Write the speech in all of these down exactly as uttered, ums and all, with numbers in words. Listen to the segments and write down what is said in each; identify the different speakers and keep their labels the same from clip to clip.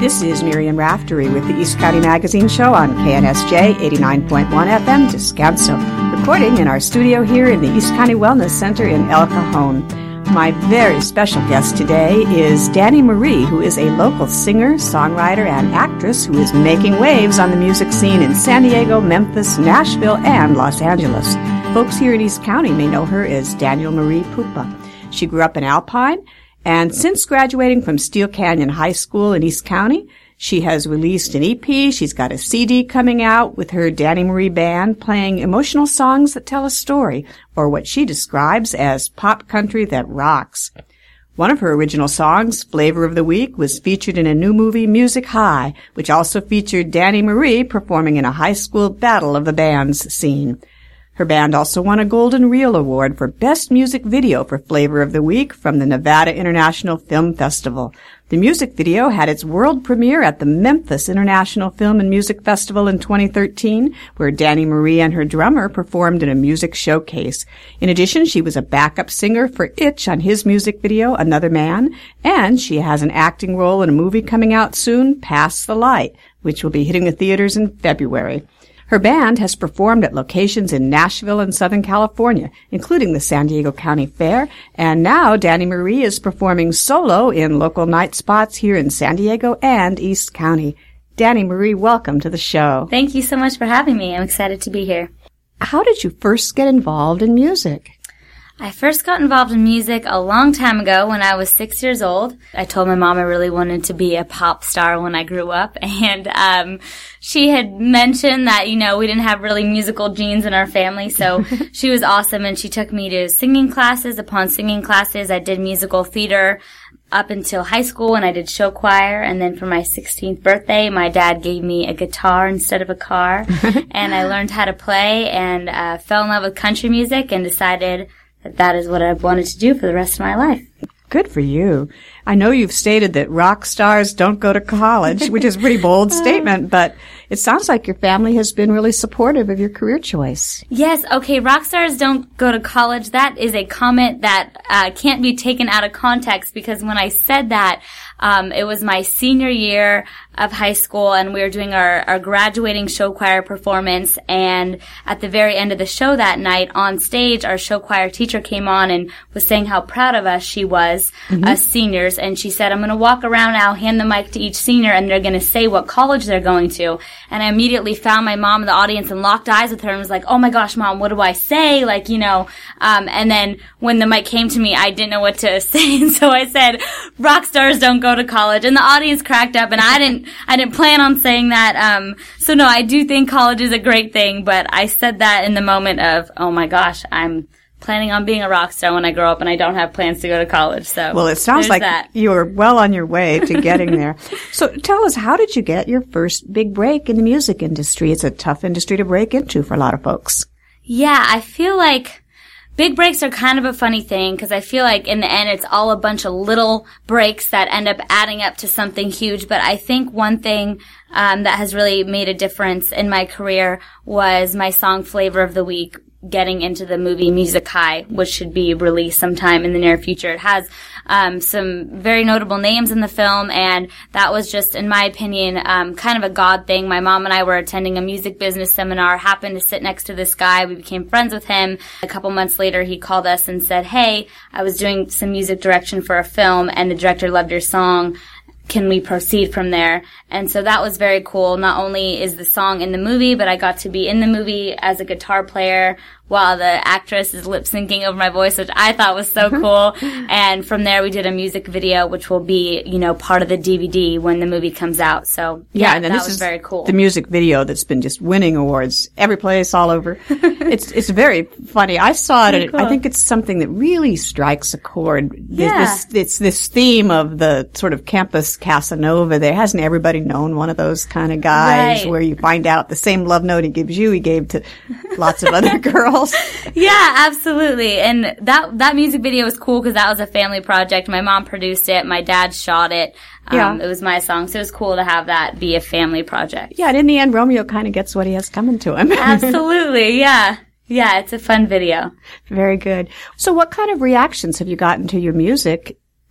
Speaker 1: This is Miriam Raftery with the East County Magazine Show on K N S J eighty-nine point one F M Descanso, recording in our studio here in the East County Wellness Center in El Cajon. My very special guest today is Danny Marie, who is a local singer, songwriter, and actress who is making waves on the music scene in San Diego, Memphis, Nashville, and Los Angeles. Folks here in East County may know her as Daniel Marie Pupa. She grew up in Alpine, and since graduating from Steel Canyon High School in East County, she has released an E P. She's got a C D coming out with her Danny Marie Band, playing emotional songs that tell a story, or what she describes as pop country that rocks. One of her original songs, Flavor of the Week, was featured in a new movie, Music High, which also featured Danny Marie performing in a high school battle of the bands scene. Her band also won a Golden Reel Award for Best Music Video for Flavor of the Week from the Nevada International Film Festival. The music video had its world premiere at the Memphis International Film and Music Festival in twenty thirteen, where Danny Marie and her drummer performed in a music showcase. In addition, she was a backup singer for Itch on his music video, Another Man, and she has an acting role in a movie coming out soon, Pass the Light, which will be hitting the theaters in February. Her band has performed at locations in Nashville and Southern California, including the San Diego County Fair, and now Danny Marie is performing solo in local night spots here in San Diego and East County. Danny Marie, welcome to the show.
Speaker 2: Thank you so much for having me. I'm excited to be here.
Speaker 1: How did you first get involved in music?
Speaker 2: I first got involved in music a long time ago when I was six years old. I told my mom I really wanted to be a pop star when I grew up, and um she had mentioned that, you know, we didn't have really musical genes in our family, so she was awesome, and she took me to singing classes. Upon singing classes, I did musical theater up until high school, and I did show choir, and then for my sixteenth birthday, my dad gave me a guitar instead of a car, and I learned how to play and uh fell in love with country music and decided that that is what I wanted to do for the rest of my life.
Speaker 1: Good for you. I know you've stated that rock stars don't go to college, which is a pretty bold statement, but it sounds like your family has been really supportive of your career choice.
Speaker 2: Yes, okay, rock stars don't go to college. That is a comment that uh, can't be taken out of context, because when I said that, um, it was my senior year of high school, and we were doing our, our graduating show choir performance, and at the very end of the show that night, on stage, our show choir teacher came on and was saying how proud of us she was, mm-hmm. us seniors, and she said, I'm going to walk around now, hand the mic to each senior, and they're going to say what college they're going to. And I immediately found my mom in the audience and locked eyes with her and was like, oh my gosh, Mom, what do I say? Like, you know, um, and then when the mic came to me, I didn't know what to say, and so I said, rock stars don't go to college, and the audience cracked up, and I didn't I didn't plan on saying that. Um, so no, I do think college is a great thing, but I said that in the moment of, oh my gosh, I'm planning on being a rock star when I grow up, and I don't have plans to go to college. So
Speaker 1: well, it sounds like that. You're well on your way to getting there. So tell us, how did you get your first big break in the music industry? It's a tough industry to break into for a lot of folks.
Speaker 2: Yeah, I feel like big breaks are kind of a funny thing, because I feel like in the end it's all a bunch of little breaks that end up adding up to something huge. But I think one thing um, that has really made a difference in my career was my song Flavor of the Week getting into the movie Music High, which should be released sometime in the near future. It has um some very notable names in the film, and that was just, in my opinion, um kind of a God thing. My mom and I were attending a music business seminar, happened to sit next to this guy. We became friends with him. A couple months later, he called us and said, hey, I was doing some music direction for a film, and the director loved your song. Can we proceed from there? And so that was very cool. Not only is the song in the movie, but I got to be in the movie as a guitar player while the actress is lip syncing over my voice, which I thought was so cool. And from there, we did a music video, which will be, you know, part of the D V D when the movie comes out. So yeah,
Speaker 1: yeah and then
Speaker 2: that
Speaker 1: this
Speaker 2: was
Speaker 1: is
Speaker 2: very cool.
Speaker 1: The music video that's been just winning awards every place, all over. it's it's very funny. I saw it, and
Speaker 2: cool.
Speaker 1: I think it's something that really strikes a chord.
Speaker 2: Yeah.
Speaker 1: This, it's this theme of the sort of campus Casanova. There hasn't everybody known one of those kind of guys
Speaker 2: right.
Speaker 1: where you find out the same love note he gives you, he gave to lots of other girls.
Speaker 2: Yeah, absolutely. And that that music video was cool because that was a family project. My mom produced it. My dad shot it. Um,
Speaker 1: yeah.
Speaker 2: It was my song. So it was cool to have that be a family project.
Speaker 1: Yeah, and in the end, Romeo kind of gets what he has coming to him.
Speaker 2: Absolutely, yeah. Yeah, it's a fun video.
Speaker 1: Very good. So what kind of reactions have you gotten to your music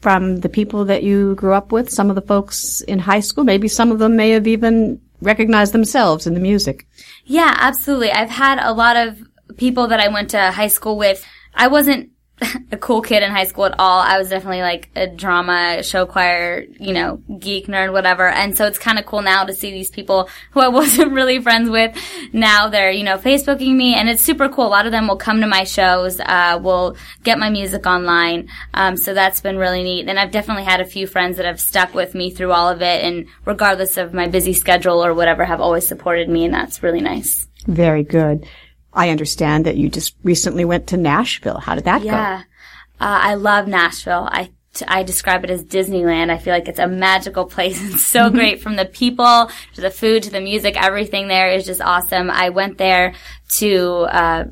Speaker 1: from the people that you grew up with, some of the folks in high school? Maybe some of them may have even recognized themselves in the music.
Speaker 2: Yeah, absolutely. I've had a lot of people that I went to high school with. I wasn't a cool kid in high school at all. I was definitely like a drama, show choir, you know, geek, nerd, whatever. And so it's kind of cool now to see these people who I wasn't really friends with. Now they're, you know, Facebooking me, and it's super cool. A lot of them will come to my shows, uh, will get my music online. Um, so that's been really neat. And I've definitely had a few friends that have stuck with me through all of it, and regardless of my busy schedule or whatever, have always supported me, and that's really nice.
Speaker 1: Very good. I understand that you just recently went to Nashville. How did that
Speaker 2: yeah.
Speaker 1: go?
Speaker 2: Yeah. Uh, I love Nashville. I, I describe it as Disneyland. I feel like it's a magical place. It's so mm-hmm. great, from the people to the food to the music. Everything there is just awesome. I went there to uh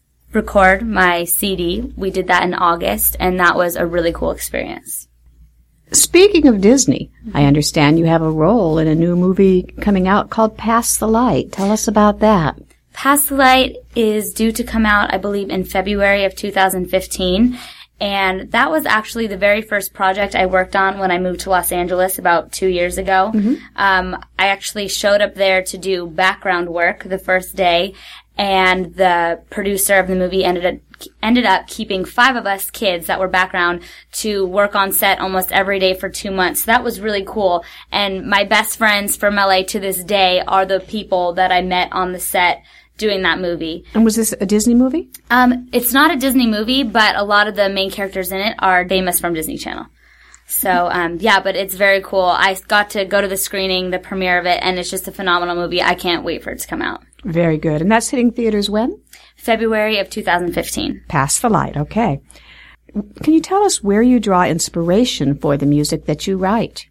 Speaker 2: record my C D. We did that in August, and that was a really cool experience.
Speaker 1: Speaking of Disney, I understand you have a role in a new movie coming out called Pass the Light. Tell us about that.
Speaker 2: Pass the Light is due to come out, I believe, in February of two thousand fifteen. And that was actually the very first project I worked on when I moved to Los Angeles about two years ago. Mm-hmm. Um, I actually showed up there to do background work the first day, and the producer of the movie ended up ended up keeping five of us kids that were background to work on set almost every day for two months. So that was really cool. And my best friends from L A to this day are the people that I met on the set doing that movie.
Speaker 1: And was this a Disney movie?
Speaker 2: Um, it's not a Disney movie, but a lot of the main characters in it are famous from Disney Channel. So, um, yeah, but it's very cool. I got to go to the screening, the premiere of it, and it's just a phenomenal movie. I can't wait for it to come out.
Speaker 1: Very good. And that's hitting theaters when?
Speaker 2: February of two thousand fifteen.
Speaker 1: Pass the Light. Okay. Can you tell us where you draw inspiration for the music that you write?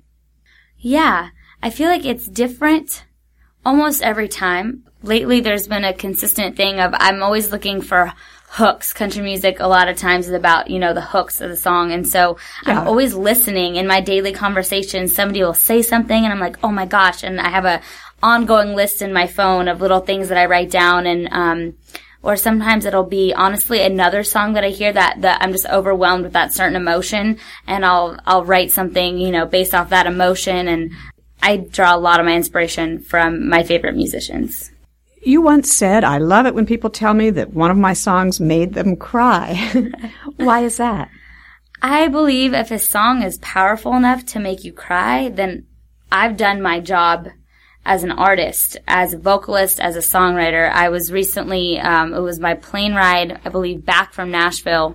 Speaker 2: Yeah. I feel like it's different almost every time. Lately, there's been a consistent thing of I'm always looking for hooks. Country music a lot of times is about, you know, the hooks of the song. And so yeah. I'm always listening in my daily conversations. Somebody will say something and I'm like, oh my gosh. And I have a ongoing list in my phone of little things that I write down. And, um, or sometimes it'll be honestly another song that I hear that, that I'm just overwhelmed with that certain emotion. And I'll, I'll write something, you know, based off that emotion. And I draw a lot of my inspiration from my favorite musicians.
Speaker 1: You once said, I love it when people tell me that one of my songs made them cry. Why is that?
Speaker 2: I believe if a song is powerful enough to make you cry, then I've done my job as an artist, as a vocalist, as a songwriter. I was recently, um, it was my plane ride, I believe, back from Nashville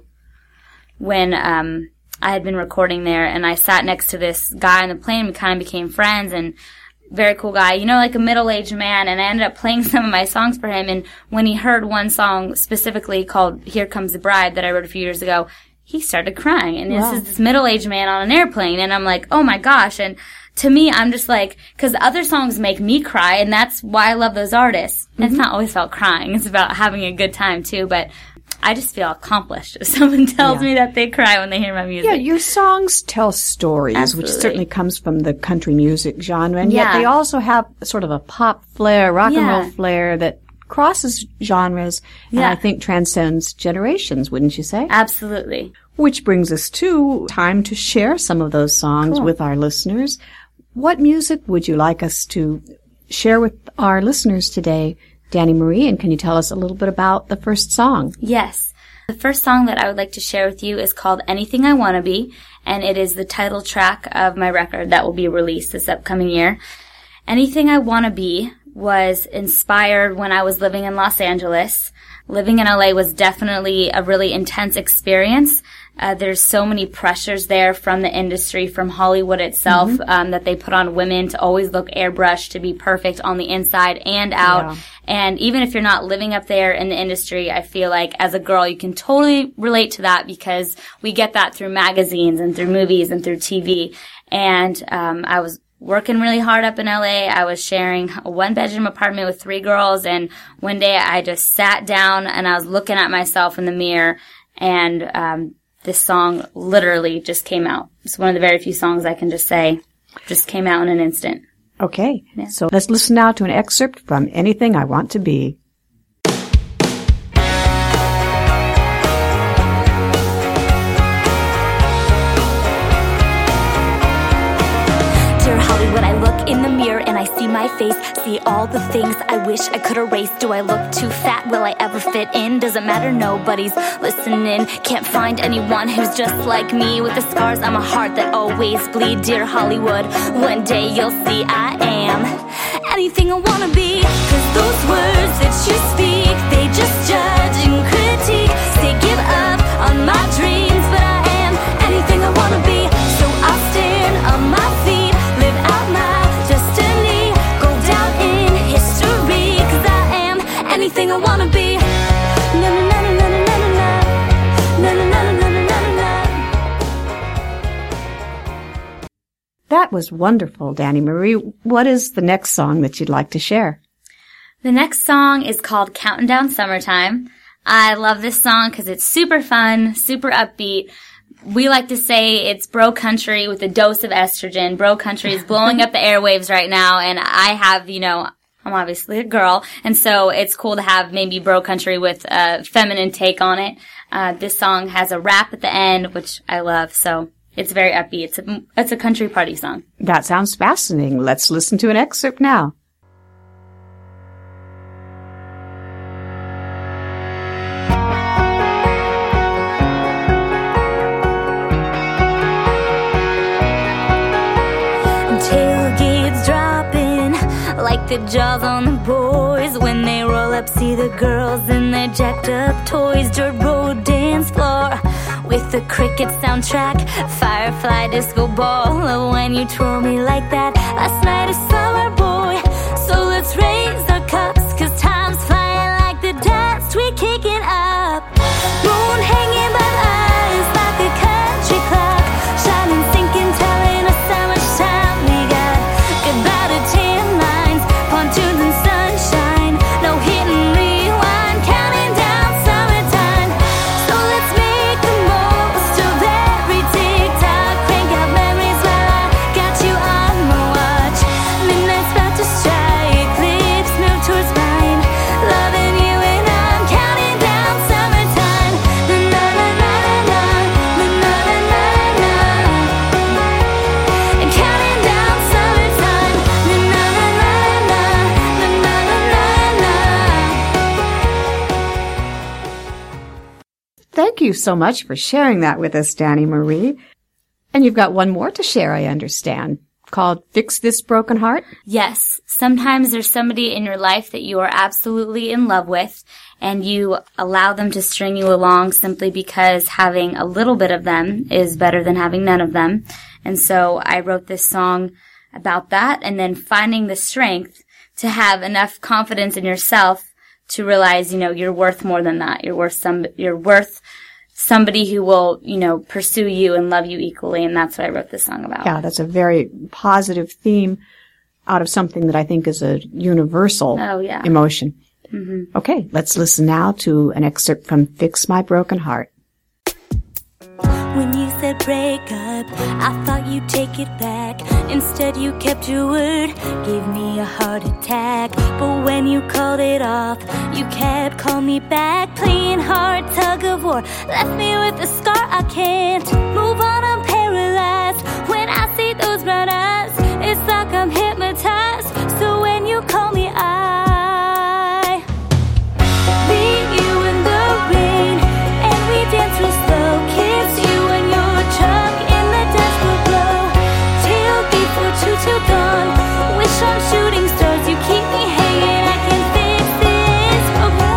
Speaker 2: when um, I had been recording there, and I sat next to this guy on the plane. We kind of became friends, and very cool guy, you know, like a middle-aged man, and I ended up playing some of my songs for him, and when he heard one song specifically called Here Comes the Bride that I wrote a few years ago, he started crying, and wow. This is this middle-aged man on an airplane, and I'm like, oh my gosh, and to me, I'm just like, because other songs make me cry, and that's why I love those artists. Mm-hmm. It's not always about crying, it's about having a good time too, but I just feel accomplished if someone tells yeah. me that they cry when they hear my music.
Speaker 1: Yeah, your songs tell stories,
Speaker 2: Absolutely.
Speaker 1: Which certainly comes from the country music genre, and
Speaker 2: yeah.
Speaker 1: yet they also have sort of a pop flair, rock
Speaker 2: yeah.
Speaker 1: and roll flair that crosses genres and
Speaker 2: yeah.
Speaker 1: I think transcends generations, wouldn't you say?
Speaker 2: Absolutely.
Speaker 1: Which brings us to time to share some of those songs
Speaker 2: cool.
Speaker 1: with our listeners. What music would you like us to share with our listeners today, Danny Marie, and can you tell us a little bit about the first song?
Speaker 2: Yes. The first song that I would like to share with you is called Anything I Wanna Be, and it is the title track of my record that will be released this upcoming year. Anything I Wanna Be was inspired when I was living in Los Angeles. Living in L A was definitely a really intense experience. Uh, there's so many pressures there from the industry, from Hollywood itself, mm-hmm. um, that they put on women to always look airbrushed, to be perfect on the inside and out. Yeah. And even if you're not living up there in the industry, I feel like as a girl, you can totally relate to that because we get that through magazines and through movies and through T V. And, um, I was working really hard up in L A. I was sharing a one-bedroom apartment with three girls. And one day I just sat down and I was looking at myself in the mirror, and, um, this song literally just came out. It's one of the very few songs I can just say just came out in an instant.
Speaker 1: Okay.
Speaker 2: Yeah.
Speaker 1: So let's listen now to an excerpt from Anything I Want to Be.
Speaker 2: my face, see all the things I wish I could erase. Do I look too fat? Will I ever fit in? Doesn't matter, nobody's listening. Can't find anyone who's just like me. With the scars on my heart that always bleed. Dear Hollywood, one day you'll see I am anything I wanna be. Cause those words that you speak, they just judge and critique. Say give up on my dreams, but I am anything I wanna be. So I'll stand on my feet, live out my destiny, go down in history. Cause I am anything I wanna be. Na na na na na na na na na na na na na na.
Speaker 1: That was wonderful, Danny Marie. What is the next song that you'd like to share?
Speaker 2: The next song is called Counting Down Summertime. I love this song because it's super fun, super upbeat. We like to say it's bro country with a dose of estrogen. Bro country is blowing up the airwaves right now, and I have, you know, I'm obviously a girl, and so it's cool to have maybe bro country with a feminine take on it. Uh, this song has a rap at the end, which I love, so it's very upbeat. It's a, it's a country party song.
Speaker 1: That sounds fascinating. Let's listen to an excerpt now.
Speaker 2: Tailgates dropping like the jaws on the boys. When they roll up, see the girls in their jacked up toys. Dirt road dance floor with the cricket soundtrack. Firefly disco ball. Oh, when you twirl me like that. Last night a summer boy. So let's raise our cups, cause time's flying like the dance we kicking up. Moon hanging by eyes like a country clock. Shining, sinking, telling us how much time we got. Goodbye to tan lines, pontoons and sunshine. No hit and rewind, counting down summertime. So let's make the most of every tick-tock. Crank out memories while I got you on my watch. Midnight's about to strike, lips move towards mine. Loving you and I'm counting down summertime. Na-na-na-na-na, na-na-na-na-na. And counting down summertime. Na-na-na-na-na, na-na-na-na-na.
Speaker 1: Thank you so much for sharing that with us, Danny Marie. And you've got one more to share, I understand, called Fix This Broken Heart.
Speaker 2: Yes, sometimes there's somebody in your life that you are absolutely in love with, and you allow them to string you along simply because having a little bit of them is better than having none of them. And so I wrote this song about that, and then finding the strength to have enough confidence in yourself to realize, you know, you're worth more than that. You're worth some, you're worth somebody who will, you know, pursue you and love you equally, and that's what I wrote this song about.
Speaker 1: Yeah, that's a very positive theme out of something that I think is a universal
Speaker 2: Oh, yeah.
Speaker 1: emotion.
Speaker 2: Mm-hmm.
Speaker 1: Okay, let's listen now to an excerpt from Fix My Broken Heart.
Speaker 2: When you said break up, I thought you'd take it back. Instead you kept your word, gave me a heart attack. But when you called it off, you kept calling me back. Playing hard tug of war, left me with a scar. I can't move on, I'm paralyzed. When I see those brown eyes, it's like I'm hypnotized. So when you call me, I meet you in the rain, and we dance real slow. Kiss you in your truck in the dashboard glow. Tailgate for two till dawn. Wish on shooting stars, you keep me hanging. I can fix this broken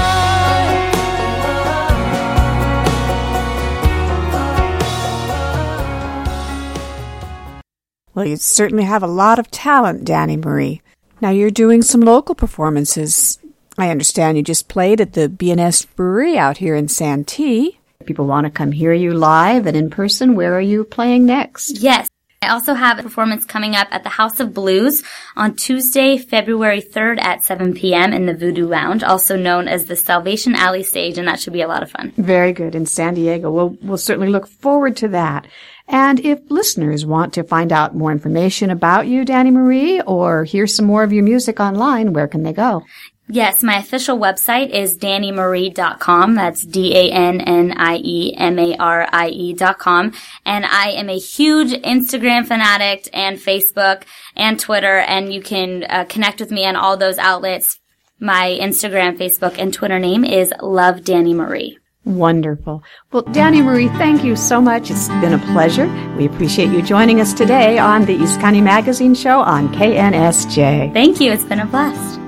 Speaker 2: heart.
Speaker 1: Well, you certainly have a lot of talent, Danny Marie. Now you're doing some local performances. I understand you just played at the B and S Brewery out here in Santee. If people want to come hear you live and in person, where are you playing next?
Speaker 2: Yes. I also have a performance coming up at the House of Blues on Tuesday, February third at seven p.m. in the Voodoo Lounge, also known as the Salvation Alley stage, and that should be a lot of fun.
Speaker 1: Very good, in San Diego. We'll, we'll certainly look forward to that. And if listeners want to find out more information about you, Danny Marie, or hear some more of your music online, where can they go?
Speaker 2: Yes, my official website is danny marie dot com. That's D A N N I E M A R I E dot com. And I am a huge Instagram fanatic and Facebook and Twitter, and you can uh, connect with me on all those outlets. My Instagram, Facebook, and Twitter name is Love Danny Marie.
Speaker 1: Wonderful. Well, Danny Marie, thank you so much. It's been a pleasure. We appreciate you joining us today on the East County Magazine Show on K N S J.
Speaker 2: Thank you. It's been a blast.